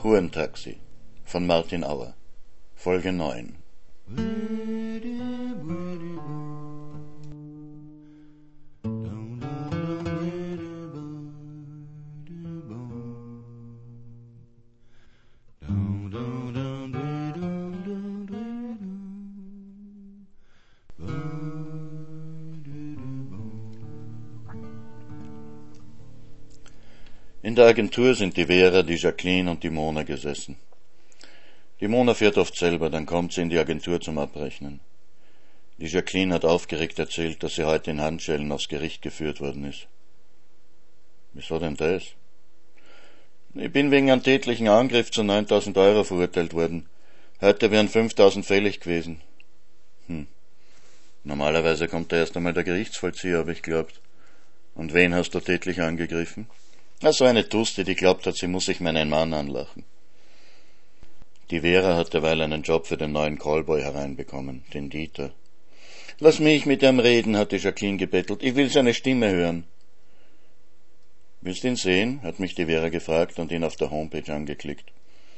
Hurentaxi von Martin Auer, Folge 9. In der Agentur sind die Vera, die Jacqueline und die Mona gesessen. Die Mona fährt oft selber, dann kommt sie in die Agentur zum Abrechnen. Die Jacqueline hat aufgeregt erzählt, dass sie heute in Handschellen aufs Gericht geführt worden ist. Wieso denn das? Ich bin wegen einem tätlichen Angriff zu 9.000 Euro verurteilt worden. Heute wären 5.000 fällig gewesen. Normalerweise kommt da erst einmal der Gerichtsvollzieher, habe ich geglaubt. Und wen hast du tätlich angegriffen? So eine Tuste, die glaubt hat, sie muss sich meinen Mann anlachen. Die Vera hat derweil einen Job für den neuen Callboy hereinbekommen, den Dieter. Lass mich mit ihm reden, hat die Jacqueline gebettelt. Ich will seine Stimme hören. Willst du ihn sehen? Hat mich die Vera gefragt und ihn auf der Homepage angeklickt.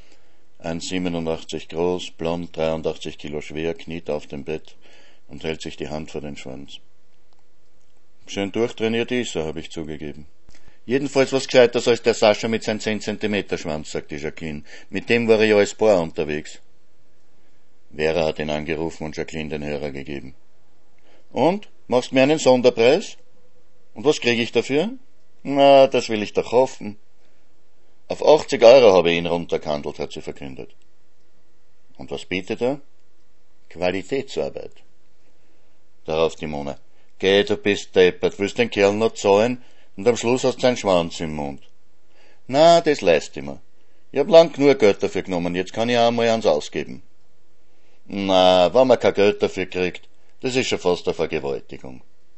1,87 groß, blond, 83 Kilo schwer, kniet auf dem Bett und hält sich die Hand vor den Schwanz. Schön durchtrainiert ist er, habe ich zugegeben. Jedenfalls was Gescheiteres als der Sascha mit seinem 10 Zentimeter Schwanz, sagt die Jacqueline. Mit dem war ich ja als Paar unterwegs. Vera hat ihn angerufen und Jacqueline den Hörer gegeben. Und? Machst mir einen Sonderpreis? Und was krieg ich dafür? Na, das will ich doch hoffen. Auf 80 Euro habe ich ihn runtergehandelt, hat sie verkündet. Und was bietet er? Qualitätsarbeit. Darauf die Mona. Geh, du bist deppert, willst den Kerl noch zahlen? Und am Schluss hast du seinen Schwanz im Mund. Na, das leist ich mir. Ich hab lang genug Geld dafür genommen, jetzt kann ich auch mal eins ausgeben. Na, wenn man kein Geld dafür kriegt, das ist schon fast eine Vergewaltigung.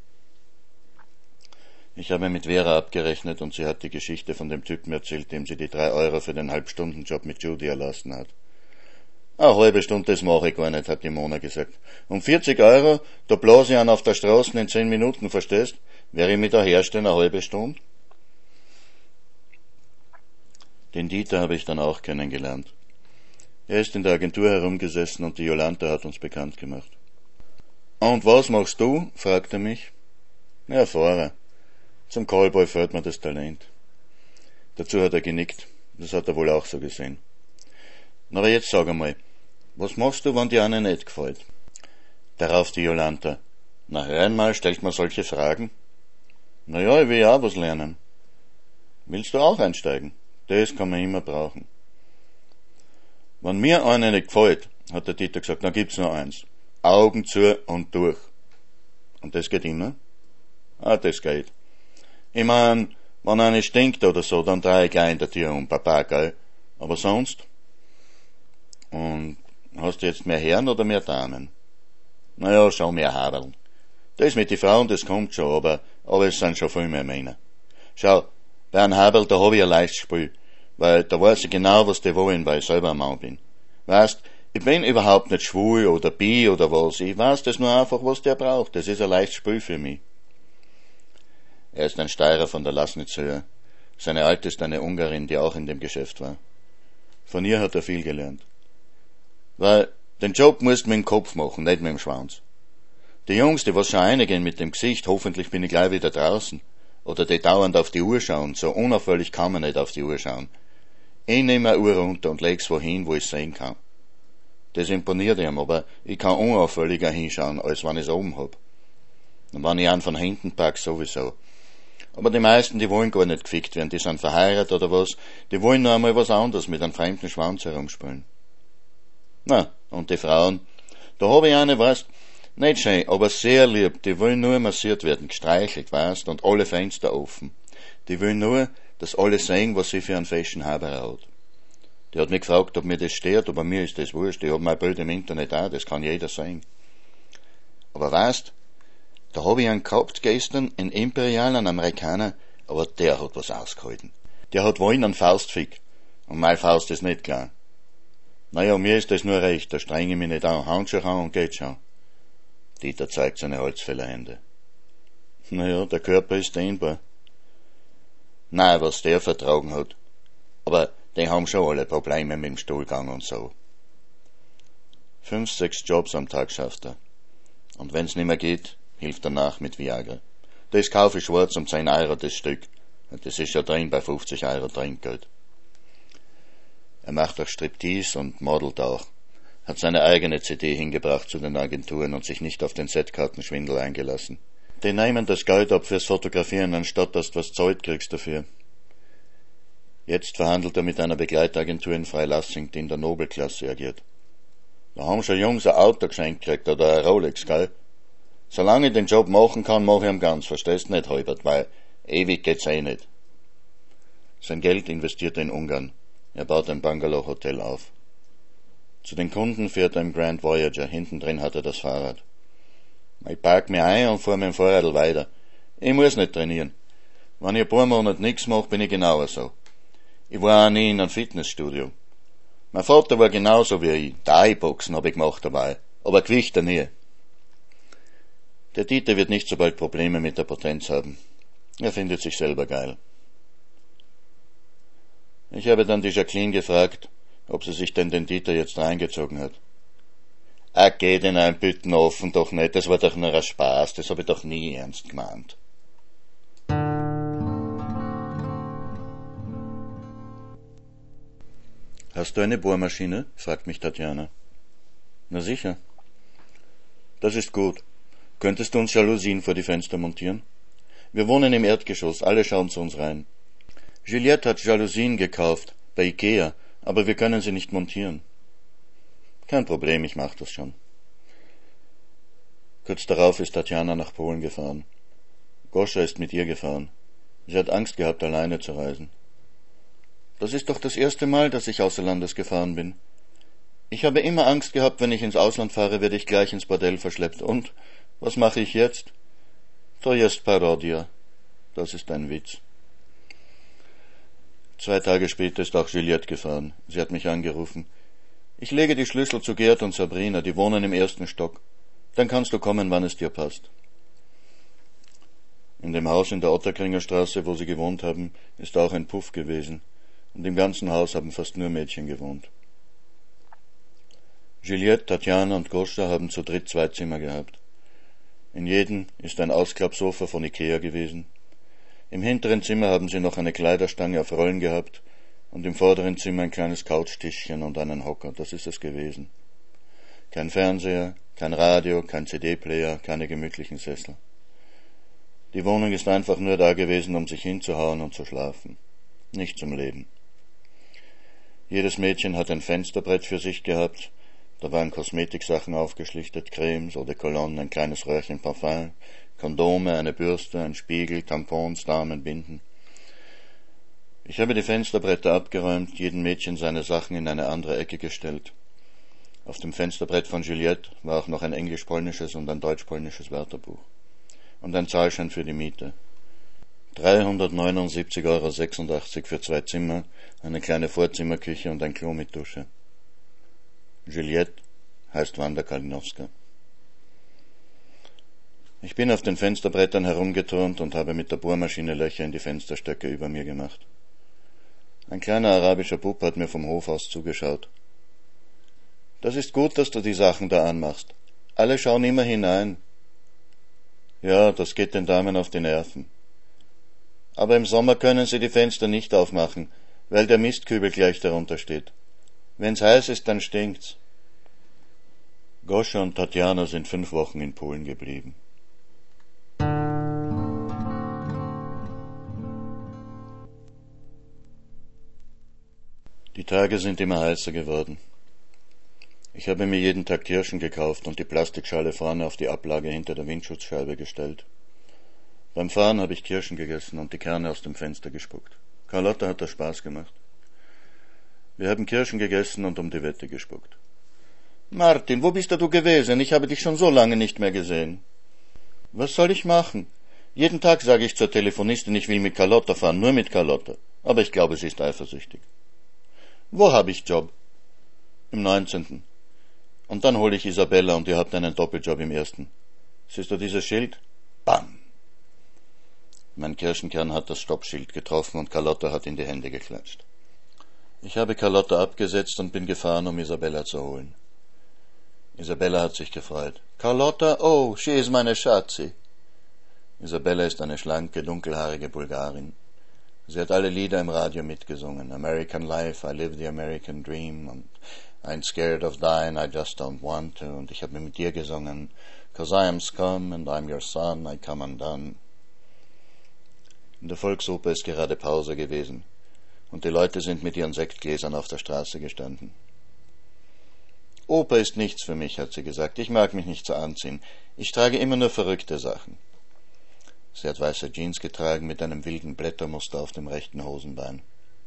Ich habe mit Vera abgerechnet und sie hat die Geschichte von dem Typen erzählt, dem sie die 3 Euro für den Halbstundenjob mit Judy erlassen hat. Eine halbe Stunde, das mache ich gar nicht, hat die Mona gesagt. Um 40 Euro, da blase ich einen auf der Straße in 10 Minuten, verstehst? Wäre ich mit der herstellen eine halbe Stunde? Den Dieter habe ich dann auch kennengelernt. Er ist in der Agentur herumgesessen und die Jolanta hat uns bekannt gemacht. Und was machst du? Fragte er mich. Ja, Fahrer. Zum Callboy fehlt mir das Talent. Dazu hat er genickt. Das hat er wohl auch so gesehen. Aber jetzt sag einmal, was machst du, wenn dir einer nicht gefällt? Darauf die Jolanta. Na hör einmal, stellt man solche Fragen? Na ja, ich will ja auch was lernen. Willst du auch einsteigen? Das kann man immer brauchen. Wenn mir einer nicht gefällt, hat der Dieter gesagt, dann gibt's nur eins. Augen zu und durch. Und das geht immer? Das geht. Ich mein, wenn einer stinkt oder so, dann drehe ich gleich in der Tür um, Papa, gell? Aber sonst? Und hast du jetzt mehr Herren oder mehr Damen? Naja, schon mehr Haberl. Das mit den Frauen, das kommt schon, aber es sind schon viel mehr Männer. Schau, bei einem Haberl, da hab ich ein leichtes Spiel, weil da weiß ich genau, was die wollen, weil ich selber ein Mann bin. Weißt, ich bin überhaupt nicht schwul oder bi oder was, ich weiß das nur einfach, was der braucht, das ist ein leichtes Spiel für mich. Er ist ein Steirer von der Lassnitzhöhe. Seine Alte ist eine Ungarin, die auch in dem Geschäft war. Von ihr hat er viel gelernt. Weil, den Job musst du mit dem Kopf machen, nicht mit dem Schwanz. Die Jungs, die was schon reingehen mit dem Gesicht, hoffentlich bin ich gleich wieder draußen. Oder die dauernd auf die Uhr schauen, so unauffällig kann man nicht auf die Uhr schauen. Ich nehme eine Uhr runter und leg's wohin, wo ich sehen kann. Das imponiert ihm, aber ich kann unauffälliger hinschauen, als wenn ich's oben hab. Und wenn ich einen von hinten pack, sowieso. Aber die meisten, die wollen gar nicht gefickt werden, die sind verheiratet oder was, die wollen nur einmal was anderes mit einem fremden Schwanz herumspielen. Na, und die Frauen? Da hab ich eine, weißt, nicht schön, aber sehr lieb, die wollen nur massiert werden, gestreichelt, weißt, und alle Fenster offen. Die wollen nur, dass alle sehen, was sie für einen festen Haber hat. Die hat mich gefragt, ob mir das stört, aber mir ist das wurscht, ich hab mein Bild im Internet auch, das kann jeder sehen. Aber weißt, da hab ich einen gehabt gestern, einen Imperial, einen Amerikaner, aber der hat was ausgehalten. Der hat wollen einen Faustfick, und meine Faust ist nicht klar. Naja, mir ist das nur recht, da streng ich mich nicht an, Handschuhe an und geht schon. Dieter zeigt seine Holzfällerhände. Naja, der Körper ist dehnbar. Nein, was der vertragen hat. Aber Die haben schon alle Probleme mit dem Stuhlgang und so. 5, 6 Jobs am Tag schafft er. Und wenn's nimmer geht, hilft er nach mit Viagra. Das kaufe ich schwarz um 10 Euro das Stück. Und das ist ja drin bei 50 Euro Trinkgeld. Er macht auch Striptease und modelt auch. Hat seine eigene CD hingebracht zu den Agenturen und sich nicht auf den Setkartenschwindel eingelassen. Die nehmen das Geld ab fürs Fotografieren, anstatt dass du was zahlt kriegst dafür. Jetzt verhandelt er mit einer Begleitagentur in Freilassing, die in der Nobelklasse agiert. Da haben schon Jungs ein Auto geschenkt gekriegt oder ein Rolex, gell? Solange ich den Job machen kann, mache ich ihn ganz, verstehst nicht, Heubert, weil ewig geht's nicht. Sein Geld investiert er in Ungarn. Er baut ein Bungalow-Hotel auf. Zu den Kunden fährt er im Grand Voyager, hinten drin hat er das Fahrrad. Ich park mich ein und fahr mit dem Fahrrad weiter. Ich muss nicht trainieren. Wenn ich ein paar Monate nichts mache, bin ich genauer so. Ich war auch nie in einem Fitnessstudio. Mein Vater war genauso wie ich. Thai-Boxen hab ich gemacht dabei, aber Gewichte nie. Der Dieter wird nicht so bald Probleme mit der Potenz haben. Er findet sich selber geil. Ich habe dann die Jacqueline gefragt, ob sie sich denn den Dieter jetzt reingezogen hat. Geh den ein Bütten offen doch nicht, das war doch nur ein Spaß, das hab ich doch nie ernst gemeint. Hast du eine Bohrmaschine? Fragt mich Tatjana. Na sicher. Das ist gut. Könntest du uns Jalousien vor die Fenster montieren? Wir wohnen im Erdgeschoss, alle schauen zu uns rein. Juliette hat Jalousien gekauft, bei Ikea, aber wir können sie nicht montieren. Kein Problem, ich mach das schon. Kurz darauf ist Tatjana nach Polen gefahren. Goscha ist mit ihr gefahren. Sie hat Angst gehabt, alleine zu reisen. Das ist doch das erste Mal, dass ich außer Landes gefahren bin. Ich habe immer Angst gehabt, wenn ich ins Ausland fahre, werde ich gleich ins Bordell verschleppt. Und, was mache ich jetzt? To jest parodia. Das ist ein Witz. 2 Tage später ist auch Juliette gefahren. Sie hat mich angerufen. Ich lege die Schlüssel zu Gerd und Sabrina, die wohnen im 1. Stock. Dann kannst du kommen, wann es dir passt. In dem Haus in der Otterkringer Straße, wo sie gewohnt haben, ist auch ein Puff gewesen. Und im ganzen Haus haben fast nur Mädchen gewohnt. Juliette, Tatjana und Goscha haben zu dritt 2 Zimmer gehabt. In jedem ist ein Ausklappsofa von Ikea gewesen. Im hinteren Zimmer haben sie noch eine Kleiderstange auf Rollen gehabt und im vorderen Zimmer ein kleines Couchtischchen und einen Hocker. Das ist es gewesen. Kein Fernseher, kein Radio, kein CD-Player, keine gemütlichen Sessel. Die Wohnung ist einfach nur da gewesen, um sich hinzuhauen und zu schlafen. Nicht zum Leben. Jedes Mädchen hat ein Fensterbrett für sich gehabt. Da waren Kosmetiksachen aufgeschlichtet, Cremes, Eau de Cologne, ein kleines Röhrchen Parfum, Kondome, eine Bürste, ein Spiegel, Tampons, Damenbinden. Ich habe die Fensterbretter abgeräumt, jedem Mädchen seine Sachen in eine andere Ecke gestellt. Auf dem Fensterbrett von Juliette war auch noch ein englisch-polnisches und ein deutsch-polnisches Wörterbuch. Und ein Zahlschein für die Miete. 379,86 € für 2 Zimmer, eine kleine Vorzimmerküche und ein Klo mit Dusche. Juliette heißt Wanda Kalinowska. Ich bin auf den Fensterbrettern herumgeturnt und habe mit der Bohrmaschine Löcher in die Fensterstöcke über mir gemacht. Ein kleiner arabischer Bub hat mir vom Hof aus zugeschaut. Das ist gut, dass du die Sachen da anmachst. Alle schauen immer hinein. Ja, das geht den Damen auf die Nerven. Aber im Sommer können sie die Fenster nicht aufmachen, weil der Mistkübel gleich darunter steht. Wenn's heiß ist, dann stinkt's. Goscha und Tatjana sind 5 Wochen in Polen geblieben. Die Tage sind immer heißer geworden. Ich habe mir jeden Tag Kirschen gekauft und die Plastikschale vorne auf die Ablage hinter der Windschutzscheibe gestellt. Beim Fahren habe ich Kirschen gegessen und die Kerne aus dem Fenster gespuckt. Carlotta hat das Spaß gemacht. Wir haben Kirschen gegessen und um die Wette gespuckt. Martin, wo bist du gewesen? Ich habe dich schon so lange nicht mehr gesehen. Was soll ich machen? Jeden Tag sage ich zur Telefonistin, ich will mit Carlotta fahren, nur mit Carlotta. Aber ich glaube, sie ist eifersüchtig. Wo habe ich Job? Im 19. Und dann hole ich Isabella und ihr habt einen Doppeljob im 1. Siehst du dieses Schild? Bam! Mein Kirschenkern hat das Stoppschild getroffen und Carlotta hat in die Hände geklatscht. Ich habe Carlotta abgesetzt und bin gefahren, um Isabella zu holen. Isabella hat sich gefreut. »Carlotta, oh, she is meine Schatzi.« Isabella ist eine schlanke, dunkelhaarige Bulgarin. Sie hat alle Lieder im Radio mitgesungen. American Life, I Live the American Dream und I'm Scared of Dying, I Just Don't Want to. Und ich habe mit ihr gesungen, »Cause I am scum and I'm your son, I come undone.« In der Volksoper ist gerade Pause gewesen und die Leute sind mit ihren Sektgläsern auf der Straße gestanden. »Oper ist nichts für mich«, hat sie gesagt. »Ich mag mich nicht so anziehen. Ich trage immer nur verrückte Sachen.« Sie hat weiße Jeans getragen mit einem wilden Blättermuster auf dem rechten Hosenbein.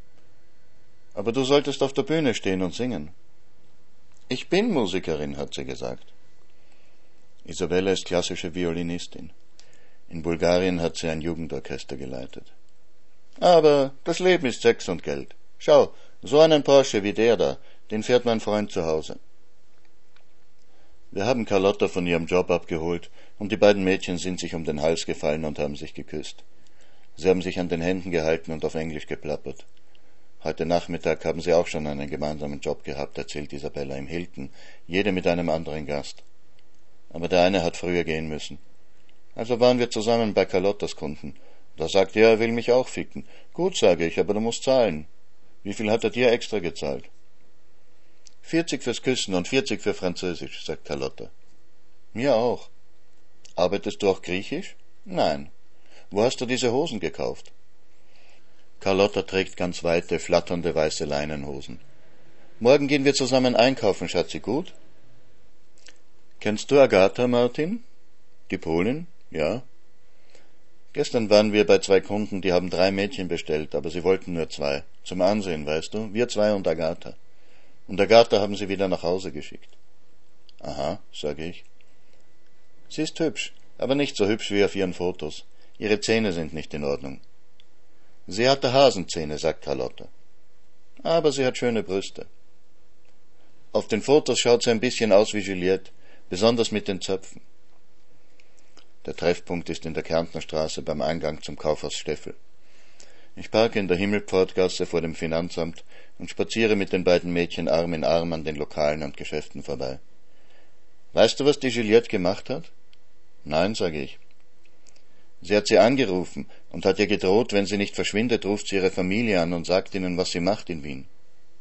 »Aber du solltest auf der Bühne stehen und singen.« »Ich bin Musikerin«, hat sie gesagt. Isabella ist klassische Violinistin. In Bulgarien hat sie ein Jugendorchester geleitet. »Aber das Leben ist Sex und Geld. Schau, so einen Porsche wie der da, den fährt mein Freund zu Hause.« Wir haben Carlotta von ihrem Job abgeholt und die beiden Mädchen sind sich um den Hals gefallen und haben sich geküsst. Sie haben sich an den Händen gehalten und auf Englisch geplappert. Heute Nachmittag haben sie auch schon einen gemeinsamen Job gehabt, erzählt Isabella, im Hilton, jede mit einem anderen Gast. Aber der eine hat früher gehen müssen. Also waren wir zusammen bei Carlottas Kunden. Da sagt er, er will mich auch ficken. Gut, sage ich, aber du musst zahlen. Wie viel hat er dir extra gezahlt? 40 fürs Küssen und 40 für Französisch, sagt Carlotta. Mir auch. Arbeitest du auch Griechisch? Nein. Wo hast du diese Hosen gekauft? Carlotta trägt ganz weite, flatternde weiße Leinenhosen. Morgen gehen wir zusammen einkaufen, Schatzi, gut? Kennst du Agatha, Martin? Die Polin? Ja. Gestern waren wir bei 2 Kunden, die haben 3 Mädchen bestellt, aber sie wollten nur 2. Zum Ansehen, weißt du? Wir 2 und Agatha. Und Agatha haben sie wieder nach Hause geschickt. Aha, sage ich. Sie ist hübsch, aber nicht so hübsch wie auf ihren Fotos. Ihre Zähne sind nicht in Ordnung. Sie hatte Hasenzähne, sagt Carlotta. Aber sie hat schöne Brüste. Auf den Fotos schaut sie ein bisschen aus wie Juliette, besonders mit den Zöpfen. Der Treffpunkt ist in der Kärntnerstraße beim Eingang zum Kaufhaus Steffel. Ich parke in der Himmelpfortgasse vor dem Finanzamt und spaziere mit den beiden Mädchen Arm in Arm an den Lokalen und Geschäften vorbei. Weißt du, was die Juliette gemacht hat? Nein, sage ich. Sie hat sie angerufen und hat ihr gedroht, wenn sie nicht verschwindet, ruft sie ihre Familie an und sagt ihnen, was sie macht in Wien.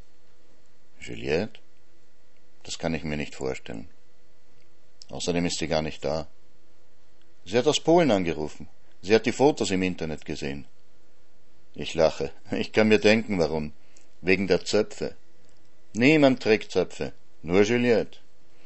Juliette? Das kann ich mir nicht vorstellen. Außerdem ist sie gar nicht da. Sie hat aus Polen angerufen. Sie hat die Fotos im Internet gesehen. Ich lache. Ich kann mir denken, warum. Wegen der Zöpfe. Niemand trägt Zöpfe. Nur Juliette.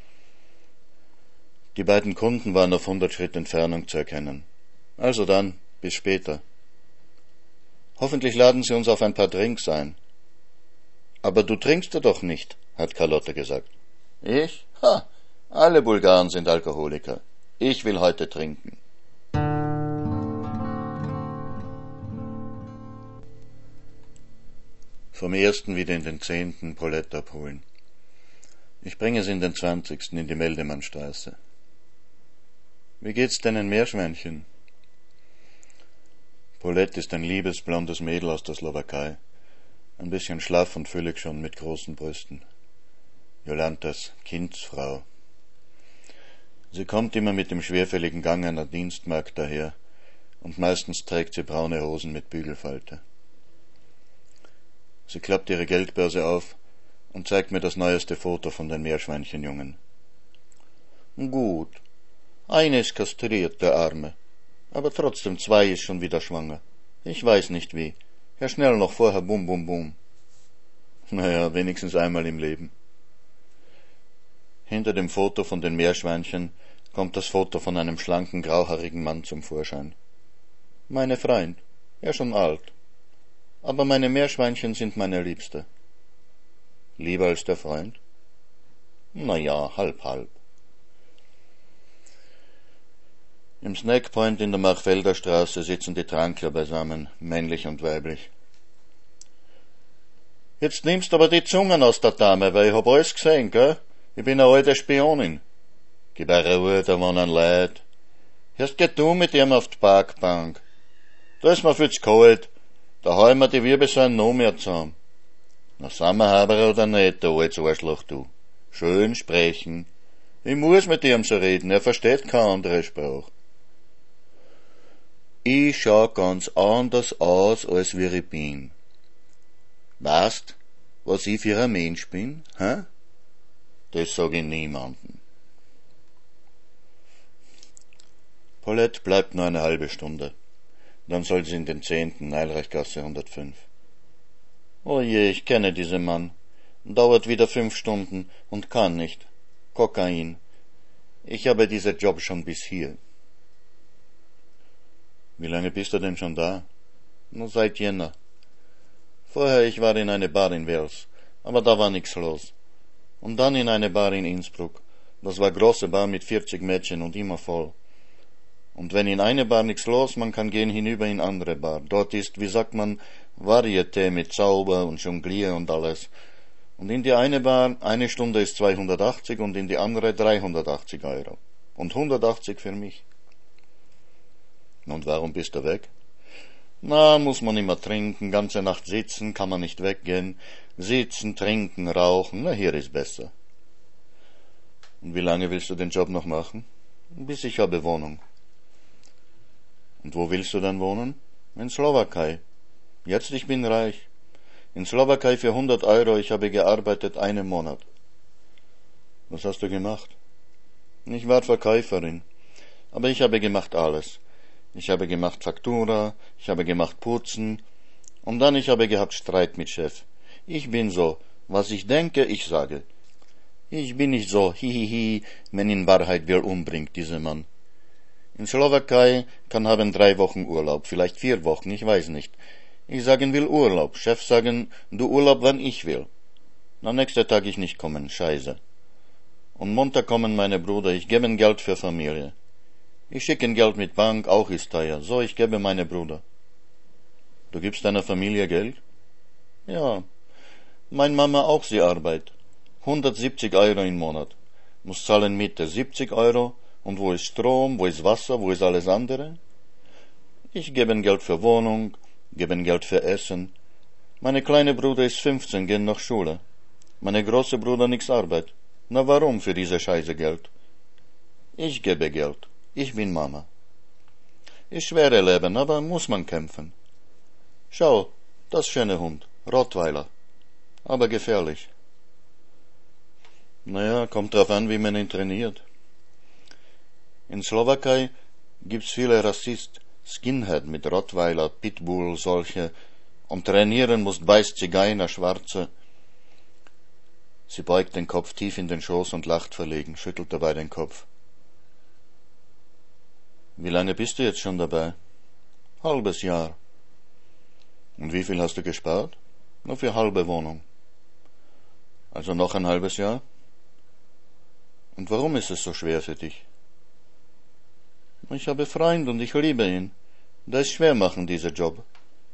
Die beiden Kunden waren auf 100 Schritt Entfernung zu erkennen. Also dann, bis später. Hoffentlich laden Sie uns auf ein paar Drinks ein. Aber du trinkst ja doch nicht, hat Carlotta gesagt. Ich? Ha! Alle Bulgaren sind Alkoholiker. Ich will heute trinken. Vom 1. wieder in den 10. Paulette abholen. Ich bringe sie in den 20. in die Meldemannstraße. Wie geht's deinen Meerschweinchen? Paulette ist ein liebes, blondes Mädel aus der Slowakei. Ein bisschen schlaff und füllig schon, mit großen Brüsten. Jolantas Kindsfrau. Sie kommt immer mit dem schwerfälligen Gang einer Dienstmagd daher, und meistens trägt sie braune Hosen mit Bügelfalte. Sie klappt ihre Geldbörse auf und zeigt mir das neueste Foto von den Meerschweinchenjungen. Gut, eine ist kastriert, der Arme, aber trotzdem 2 ist schon wieder schwanger. Ich weiß nicht wie. Ja, schnell noch vorher bum bum bum. Naja, wenigstens einmal im Leben. Hinter dem Foto von den Meerschweinchen kommt das Foto von einem schlanken, grauhaarigen Mann zum Vorschein. Meine Freund, er schon alt. Aber meine Meerschweinchen sind meine Liebste. Lieber als der Freund? Na ja, halb, halb. Im Snackpoint in der Machfelder Straße sitzen die Trankler beisammen, männlich und weiblich. Jetzt nimmst aber die Zungen aus der Dame, weil ich hab alles gesehen, gell? Ich bin eine alte Spionin. Gib eine Ruhe, da wohnen Leute. Erst geh du mit ihm auf die Parkbank. Da ist mir viel zu kalt. Da hauen wir die Wirbelsäulen noch mehr zusammen. Na, sind wir aber oder nicht, du altes Arschloch, du. Schön sprechen. Ich muss mit ihm so reden, er versteht keine andere Sprache. Ich schau ganz anders aus, als wie ich bin. Weißt, was ich für ein Mensch bin, hä? Das sag ich niemandem. Paulette bleibt nur eine halbe Stunde. Dann soll sie in den 10. Neilreichgasse 105. Oh je, ich kenne diesen Mann. Dauert wieder 5 Stunden und kann nicht. Kokain. Ich habe diesen Job schon bis hier. Wie lange bist du denn schon da? Nur seit Jänner. Vorher, ich war in eine Bar in Wels, aber da war nix los. Und dann in eine Bar in Innsbruck. Das war große Bar mit 40 Mädchen und immer voll. Und wenn in eine Bar nix los, man kann gehen hinüber in andere Bar. Dort ist, wie sagt man, Varieté mit Zauber und Jonglier und alles. Und in die eine Bar, eine Stunde ist 280 und in die andere 380 Euro. Und 180 für mich. Und warum bist du weg? Na, muss man immer trinken, ganze Nacht sitzen, kann man nicht weggehen. Sitzen, trinken, rauchen, na, hier ist besser. Und wie lange willst du den Job noch machen? Bis ich habe Wohnung. Und wo willst du dann wohnen? In Slowakei. Jetzt, ich bin reich. In Slowakei für 100 Euro, ich habe gearbeitet 1 Monat. Was hast du gemacht? Ich war Verkäuferin. Aber ich habe gemacht alles. Ich habe gemacht Faktura, ich habe gemacht Putzen. Und dann ich habe gehabt Streit mit Chef. Ich bin so, was ich denke, ich sage. Ich bin nicht so, hihihi, wenn in Wahrheit wer umbringt, dieser Mann. In Slowakei kann haben 3 Wochen Urlaub, vielleicht 4 Wochen, ich weiß nicht. Ich sagen will Urlaub, Chef sagen, du Urlaub, wann ich will. Na, nächster Tag ich nicht kommen, scheiße. Und Montag kommen meine Brüder, ich gebe Geld für Familie. Ich schicke Geld mit Bank, auch ist teuer, so ich gebe meine Brüder. Du gibst deiner Familie Geld? Ja. Mein Mama auch, sie arbeitet. 170 Euro im Monat. Muss zahlen Miete 70 Euro. Und wo ist Strom, wo ist Wasser, wo ist alles andere? Ich gebe Geld für Wohnung, gebe Geld für Essen. Meine kleine Bruder ist 15, gehen nach Schule. Meine große Bruder nix Arbeit. Na warum für diese Scheiße Geld? Ich gebe Geld. Ich bin Mama. Ist schwere Leben, aber muss man kämpfen. Schau, das schöne Hund, Rottweiler. Aber gefährlich. Naja, kommt drauf an, wie man ihn trainiert. In Slowakei gibt's viele Rassist, Skinhead mit Rottweiler, Pitbull, solche. Und trainieren muss Weiß Zigeuner, Schwarze. Sie beugt den Kopf tief in den Schoß und lacht verlegen, schüttelt dabei den Kopf. Wie lange bist du jetzt schon dabei? Halbes Jahr. Und wie viel hast du gespart? Nur für halbe Wohnung. Also noch ein halbes Jahr? Und warum ist es so schwer für dich? Ich habe Freund und ich liebe ihn. Das ist schwer machen, dieser Job.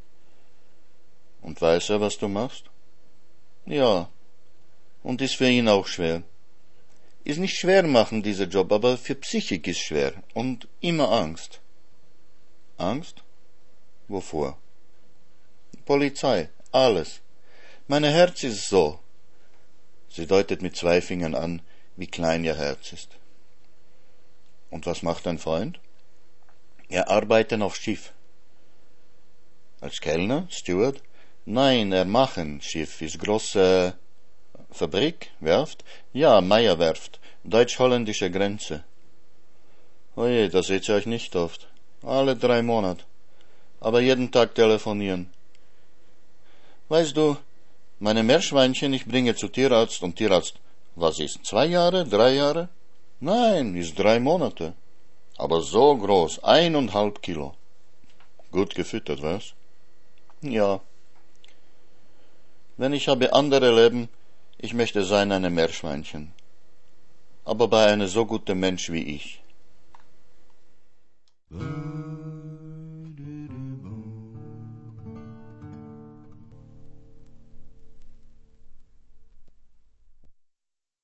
Und weiß er, was du machst? Ja. Und ist für ihn auch schwer. Ist nicht schwer machen, dieser Job, aber für Psychik ist schwer. Und immer Angst. Angst? Wovor? Polizei, alles. Mein Herz ist so. Sie deutet mit 2 Fingern an, wie klein ihr Herz ist. Und was macht dein Freund? Er arbeitet auf Schiff. Als Kellner, Steward? Nein, er machen Schiff, ist große Fabrik, Werft? Ja, Meierwerft, deutsch-holländische Grenze. Oje, da seht ihr euch nicht oft. Alle 3 Monate. Aber jeden Tag telefonieren. Weißt du, meine Meerschweinchen, ich bringe zu Tierarzt und Tierarzt, was ist, 2 Jahre, 3 Jahre? Nein, ist 3 Monate. Aber so groß, 1,5 Kilo. Gut gefüttert, was? Ja. Wenn ich habe andere Leben, ich möchte sein eine Meerschweinchen. Aber bei einem so guten Mensch wie ich.